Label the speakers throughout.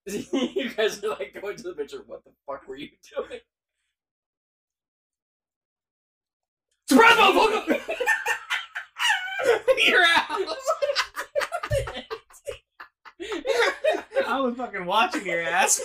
Speaker 1: You guys are like going to the picture. What the fuck were you doing? Surprise, motherfucker!
Speaker 2: You're out. I was fucking watching your ass.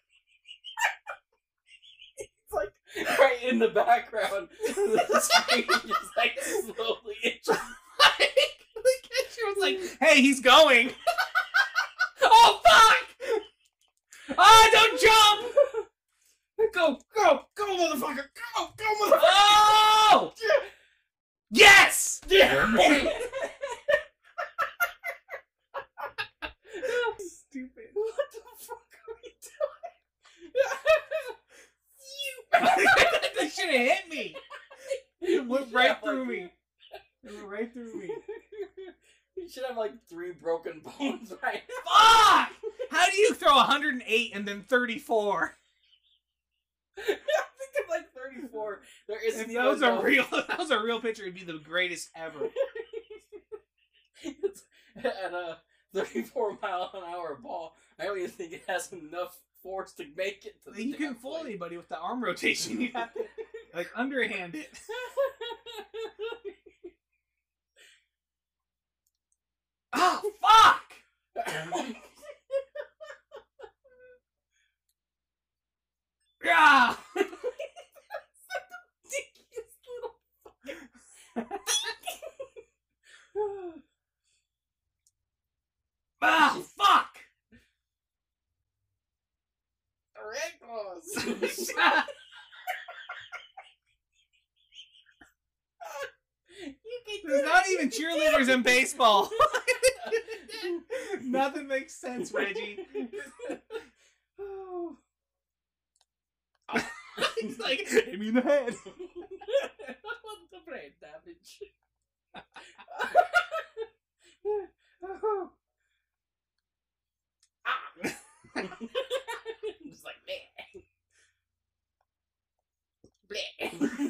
Speaker 1: It's like right in the background. The screen just like slowly itches.
Speaker 2: The catcher was like, "Hey, he's going." Oh fuck! Ah, don't jump!
Speaker 1: Go, motherfucker! Go, motherfucker!
Speaker 2: Oh! Yes!
Speaker 1: Yeah!
Speaker 2: Stupid.
Speaker 1: What the fuck are we doing?
Speaker 2: That should have hit me. It went right through me. It went right through me.
Speaker 1: You should have like 3 broken bones right now.
Speaker 2: Fuck! How do you throw 108 and then 34?
Speaker 1: I think I'm like 34. There isn't
Speaker 2: If that was a real picture, it'd be the greatest ever.
Speaker 1: It's at a 34-mile-an-hour ball. I don't even think it has enough force to make it to the
Speaker 2: You can fool anybody with the arm rotation. You have to like underhand it. Oh fuck! Yeah. Ah, fuck! There's not even cheerleaders in baseball. Nothing makes sense, Reggie. He's like, hit me in the head.
Speaker 1: What's the brain damage? Just like bleh. Bleh.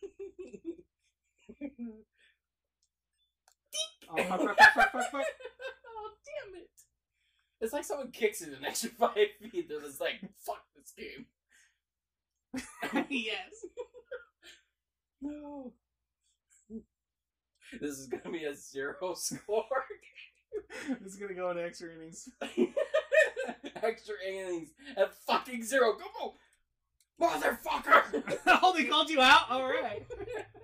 Speaker 2: Oh, fuck.
Speaker 1: Oh, damn it. It's like someone kicks it an extra 5 feet. They're just like, fuck this game.
Speaker 2: Yes.
Speaker 1: No. This is gonna be a 0 score.
Speaker 2: This is gonna go in extra innings.
Speaker 1: Extra innings at fucking 0. Come on! Motherfucker!
Speaker 2: Oh, they called you out? Alright.